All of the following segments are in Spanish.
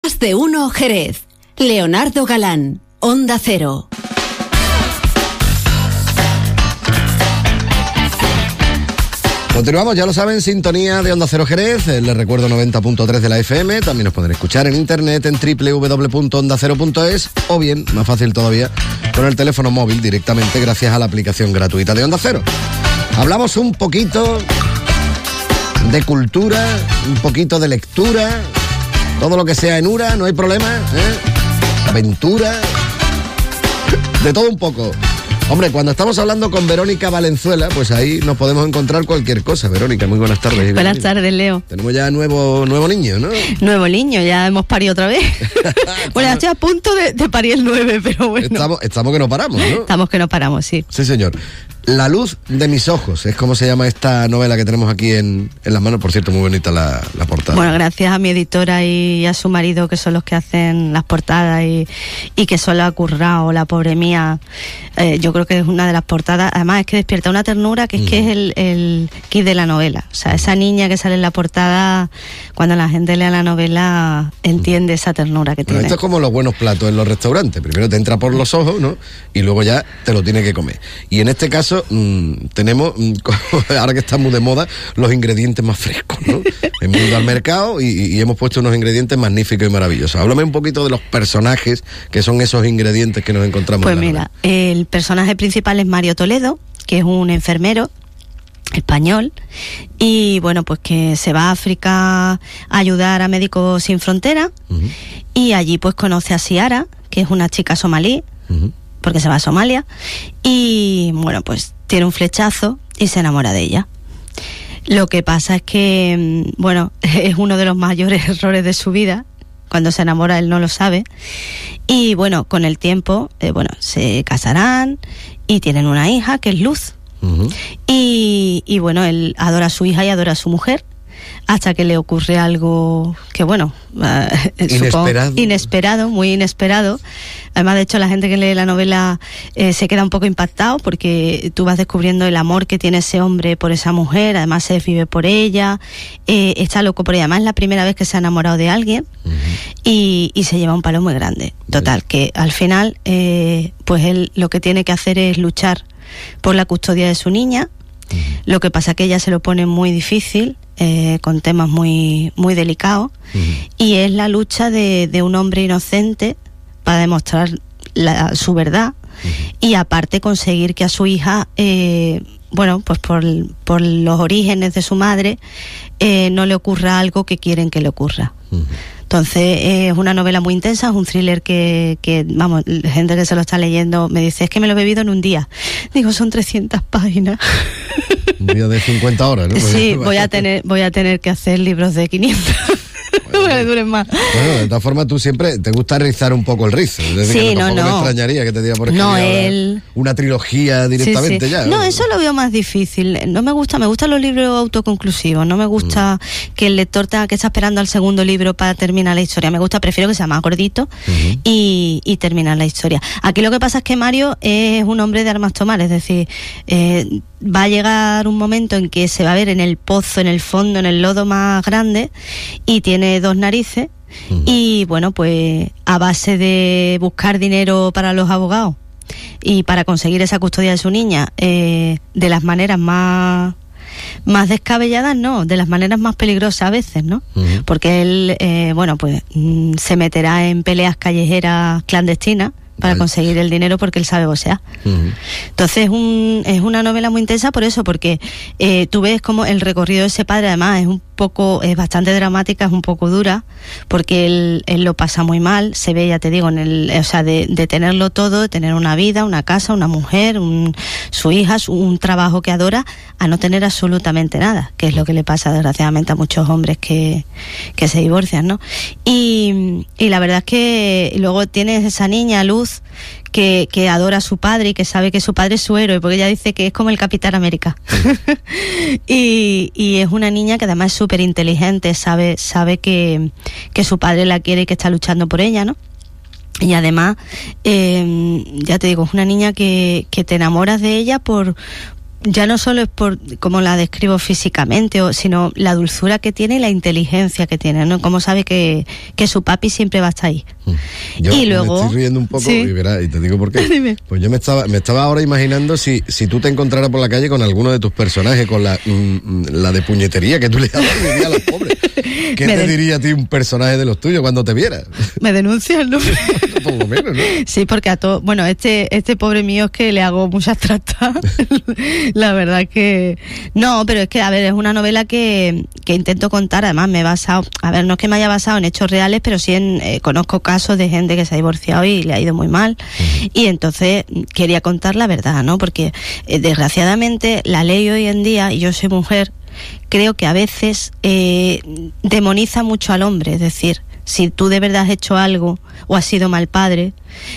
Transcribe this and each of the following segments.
Más de uno Jerez. Leonardo Galán, Onda Cero. Continuamos, ya lo saben, sintonía de Onda Cero Jerez, les recuerdo 90.3 de la FM, también nos pueden escuchar en internet en www.ondacero.es o bien, más fácil todavía, con el teléfono móvil directamente gracias a la aplicación gratuita de Onda Cero. Hablamos un poquito de cultura, un poquito de lectura, todo lo que sea en Ura, no hay problema, aventura, de todo un poco. Hombre, cuando estamos hablando con Verónica Valenzuela, pues ahí nos podemos encontrar cualquier cosa. Verónica, muy buenas tardes. Buenas tardes, Leo. Tenemos ya nuevo niño, ¿no? Nuevo niño, ya hemos parido otra vez. Bueno, ya estoy a punto de parir el 9, pero bueno. Estamos que no paramos, ¿no? Estamos que no paramos, sí. Sí, señor. La luz de mis ojos, es como se llama esta novela que tenemos aquí en las manos. Por cierto, muy bonita la portada. Bueno, gracias a mi editora y a su marido, que son los que hacen las portadas y que solo ha currado, la pobre mía. Yo creo que es una de las portadas, además es que despierta una ternura que es que es el kit de la novela. O sea, esa niña que sale en la portada, cuando la gente lea la novela, entiende esa ternura que tiene. Esto es como los buenos platos en los restaurantes. Primero te entra por los ojos, ¿no? Y luego ya te lo tiene que comer. Y en este caso tenemos, ahora que está muy de moda, los ingredientes más frescos, ¿no? Hemos ido al mercado y hemos puesto unos ingredientes magníficos y maravillosos. Háblame un poquito de los personajes que son esos ingredientes que nos encontramos. Pues mira, el personaje principal es Mario Toledo, que es un enfermero español y bueno, pues que se va a África a ayudar a Médicos Sin Fronteras. Y allí pues conoce a Ciara, que es una chica somalí, porque se va a Somalia, y bueno, pues tiene un flechazo y se enamora de ella. Lo que pasa es que, bueno, es uno de los mayores errores de su vida. Cuando se enamora él no lo sabe. Y bueno, con el tiempo, se casarán y tienen una hija que es Luz. Y bueno, él adora a su hija y adora a su mujer, hasta que le ocurre algo que, bueno, inesperado, muy inesperado. Además, de hecho, la gente que lee la novela se queda un poco impactado, porque tú vas descubriendo el amor que tiene ese hombre por esa mujer. Además, se vive por ella, está loco por ella. Además, es la primera vez que se ha enamorado de alguien y se lleva un palo muy grande. Total, que al final, pues él lo que tiene que hacer es luchar por la custodia de su niña. Lo que pasa es que ella se lo pone muy difícil, con temas muy, muy delicados, y es la lucha de un hombre inocente para demostrar su verdad, y aparte conseguir que a su hija, pues por los orígenes de su madre, no le ocurra algo que quieren que le ocurra. Entonces es una novela muy intensa, es un thriller que vamos, la gente que se lo está leyendo me dice, es que me lo he bebido en un día. Digo, son 300 páginas. Un día de 50 horas, ¿no? Sí, voy a tener que hacer libros de 500. Para que duren más. Bueno, de todas formas, tú siempre te gusta rizar un poco el rizo. Es decir, sí, que tampoco me extrañaría que te diera por escribir una trilogía directamente. Sí. Ya. No, eso lo veo más difícil. No me gustan los libros autoconclusivos. No me gusta que el lector tenga que estar esperando al segundo libro para terminar la historia. Prefiero que sea más gordito y terminar la historia. Aquí lo que pasa es que Mario es un hombre de armas tomar, es decir, va a llegar un momento en que se va a ver en el pozo, en el fondo, en el lodo más grande, y tiene 2 narices, y bueno, pues a base de buscar dinero para los abogados y para conseguir esa custodia de su niña, de las maneras más descabelladas, no, de las maneras más peligrosas a veces, ¿no? Porque él, se meterá en peleas callejeras clandestinas para conseguir el dinero, porque él sabe boxear. Entonces es una novela muy intensa por eso, porque tú ves como el recorrido de ese padre, además es bastante dramática, es un poco dura, porque él lo pasa muy mal, se ve, ya te digo, de tenerlo todo, de tener una vida, una casa, una mujer, su hija, un trabajo que adora, a no tener absolutamente nada, que es lo que le pasa desgraciadamente a muchos hombres que se divorcian, ¿no? Y la verdad es que luego tienes esa niña, Luz, que adora a su padre y que sabe que su padre es su héroe, porque ella dice que es como el Capitán América. y es una niña que además es súper inteligente, sabe que su padre la quiere y que está luchando por ella, ¿no? Y además, ya te digo, es una niña que te enamoras de ella por ya no solo es por cómo la describo físicamente, sino la dulzura que tiene y la inteligencia que tiene, ¿no? Como sabe que su papi siempre va a estar ahí. Yo y luego, me estoy riendo un poco, sí. y verás, y te digo por qué. Dime. Pues yo me estaba ahora imaginando si tú te encontraras por la calle con alguno de tus personajes, con la de puñetería que tú le das a los pobres. ¿Qué te diría a ti un personaje de los tuyos cuando te viera? Me denuncian, ¿no? Por lo menos, ¿no? Sí, porque a todo, bueno, este pobre mío es que le hago muchas trastas. La verdad que no, pero es que, a ver, es una novela que intento contar. Además me he basado, a ver, no es que me haya basado en hechos reales, pero sí conozco casos de gente que se ha divorciado y le ha ido muy mal. Y entonces quería contar la verdad, ¿no? Porque desgraciadamente la ley hoy en día, y yo soy mujer, creo que a veces demoniza mucho al hombre. Es decir, si tú de verdad has hecho algo o has sido mal padre,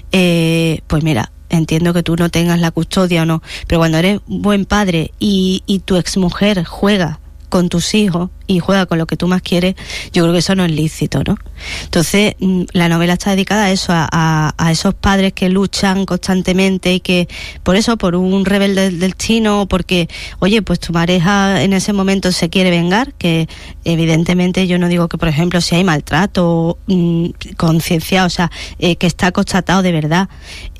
pues mira, entiendo que tú no tengas la custodia o no, pero cuando eres buen padre y tu exmujer juega con tus hijos y juega con lo que tú más quieres, yo creo que eso no es lícito, ¿no? Entonces, la novela está dedicada a eso, a esos padres que luchan constantemente y que, por un rebelde del destino, porque, oye, pues tu pareja en ese momento se quiere vengar, que evidentemente yo no digo que, por ejemplo, si hay maltrato concienciado, o sea, que está constatado de verdad,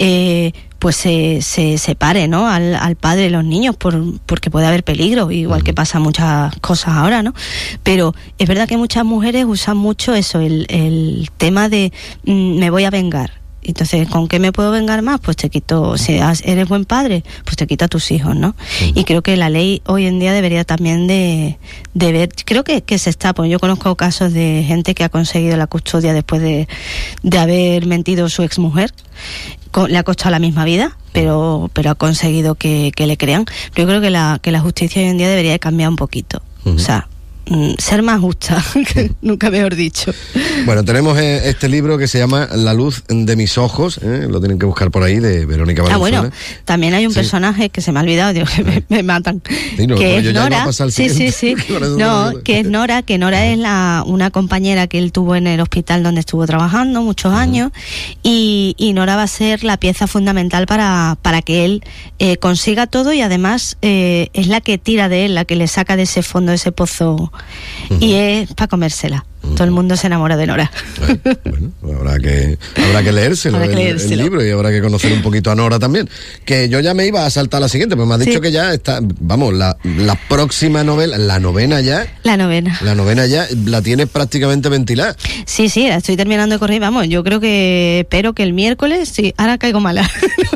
pues se separe, ¿no? Al padre de los niños porque puede haber peligro, igual que pasa muchas cosas ahora, ¿no? Pero es verdad que muchas mujeres usan mucho eso, el tema de me voy a vengar. Entonces, ¿con qué me puedo vengar más? Pues te quito, si eres buen padre, pues te quito a tus hijos, ¿no? Y creo que la ley hoy en día debería también de ver, creo que se está, pues yo conozco casos de gente que ha conseguido la custodia después de haber mentido su exmujer. Le ha costado la misma vida, pero ha conseguido que le crean. Pero yo creo que la justicia hoy en día debería de cambiar un poquito. O sea, ser más justa, que nunca mejor dicho. Bueno, tenemos este libro que se llama La luz de mis ojos, lo tienen que buscar por ahí, de Verónica Valenzuela. Bueno, también hay un personaje que se me ha olvidado, digo, que me matan, sí, no, que es Nora. Sí. No, que es Nora, es una compañera que él tuvo en el hospital donde estuvo trabajando muchos años, y Nora va a ser la pieza fundamental para que él consiga todo, y además es la que tira de él, la que le saca de ese fondo, de ese pozo, y es para comérsela. Todo el mundo se enamora de Nora. Bueno, habrá que leérselo, el libro, y habrá que conocer un poquito a Nora también. Que yo ya me iba a saltar la siguiente, pues me has dicho que ya está, vamos, la próxima novela, la novena ya. La novena ya la tienes prácticamente ventilada. Sí, la estoy terminando de correr, vamos, yo creo que, espero que el miércoles, sí, ahora caigo mala.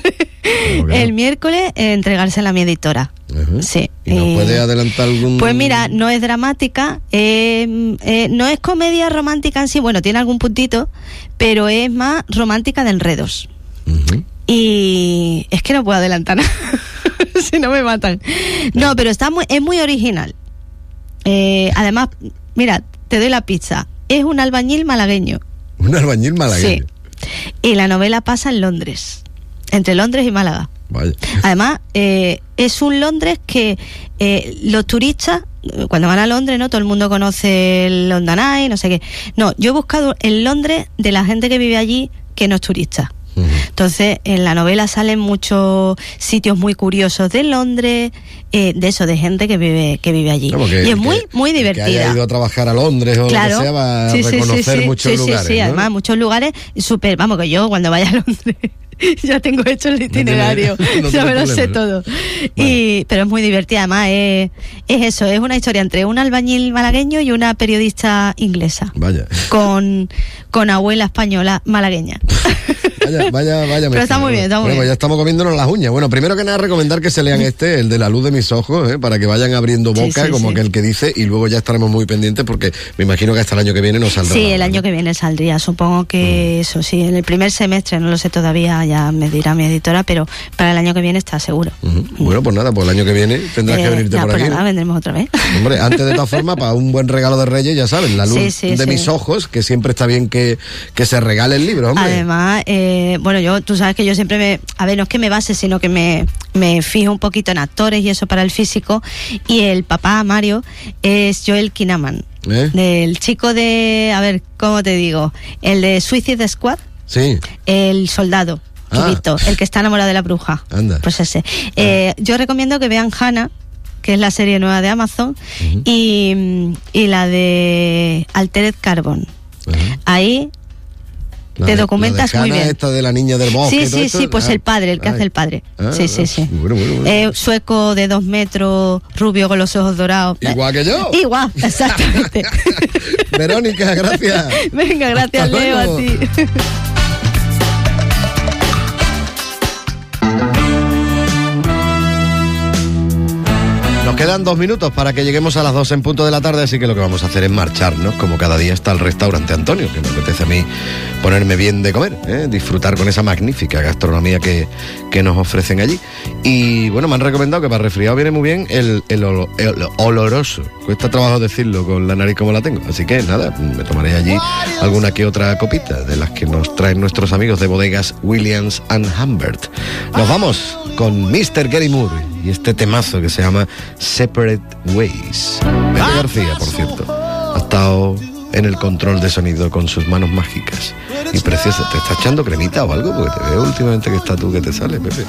El miércoles entregársela a mi editora. Sí. ¿Y nos puede adelantar algún...? Pues mira, no es dramática, no es comedia romántica en sí, bueno, tiene algún puntito, pero es más romántica de enredos. Y es que no puedo adelantar nada, si no me matan. No, pero es muy original. Además, mira, te doy la pizza, es un albañil malagueño. ¿Un albañil malagueño? Sí. Y la novela pasa en Londres, entre Londres y Málaga. Vaya. Además, es un Londres que los turistas, cuando van a Londres, ¿no? Todo el mundo conoce el London Eye, no sé qué. No, yo he buscado el Londres de la gente que vive allí que no es turista. Entonces, en la novela salen muchos sitios muy curiosos de Londres, de gente que vive allí. Claro, y es muy divertida. Que haya ido a trabajar a Londres o lo que sea, va a reconocer muchos lugares. Sí, ¿no? Además, muchos lugares súper, vamos, que yo cuando vaya a Londres ya tengo hecho el itinerario, ya me lo sé todo. Bueno. Pero es muy divertida, además es eso, es una historia entre un albañil malagueño y una periodista inglesa. Vaya. Con abuela española malagueña. Vaya. Pero está muy bien, Pues ya estamos comiéndonos las uñas. Bueno, primero que nada recomendar que se lean el de La luz de mis ojos, para que vayan abriendo boca, como aquel que dice, y luego ya estaremos muy pendientes porque me imagino que hasta el año que viene nos saldrá. Sí, el año que viene saldría, supongo que eso sí, en el primer semestre, no lo sé todavía, ya me dirá mi editora, pero para el año que viene está seguro. Bueno, pues nada, pues el año que viene tendrás que venirte por aquí. Nada, vendremos otra vez. Hombre, antes de todas formas, para un buen regalo de Reyes, ya saben, La luz de mis ojos, que siempre está bien que se regale el libro, hombre. Además, bueno, tú sabes que yo siempre no es que me base, sino que me fijo un poquito en actores y eso para el físico, y el papá, Mario, es Joel Kinnaman, del chico de, a ver, ¿cómo te digo? El de Suicide Squad. Sí. El soldado. Chubito, el que está enamorado de la bruja. Anda. Pues ese. Yo recomiendo que vean Hannah, que es la serie nueva de Amazon, y la de Altered Carbon. Ahí te documentas muy bien. Esta de la niña del bosque. Sí, pues el padre, el que hace el padre. Sí. Bueno. Sueco de 2 metros, rubio con los ojos dorados. Igual que yo. Igual, exactamente. Verónica, gracias. Venga, gracias, Leo, a ti. Nos quedan 2 minutos para que lleguemos a las 2 en punto de la tarde, así que lo que vamos a hacer es marcharnos, como cada día está el restaurante Antonio, que me apetece a mí ponerme bien de comer, disfrutar con esa magnífica gastronomía que nos ofrecen allí. Y bueno, me han recomendado que para resfriado viene muy bien el oloroso. Cuesta trabajo decirlo con la nariz como la tengo, así que nada, me tomaré allí alguna que otra copita de las que nos traen nuestros amigos de bodegas Williams & Humbert. Nos vamos con Mr. Gary Moore y este temazo que se llama Separate Ways. Pepe García, por cierto, ha estado en el control de sonido con sus manos mágicas. Y preciosa, ¿te está echando cremita o algo? Porque te veo últimamente que está tú que te sale, Pepe.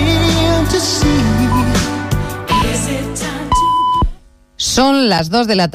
Son las 2 de la tarde.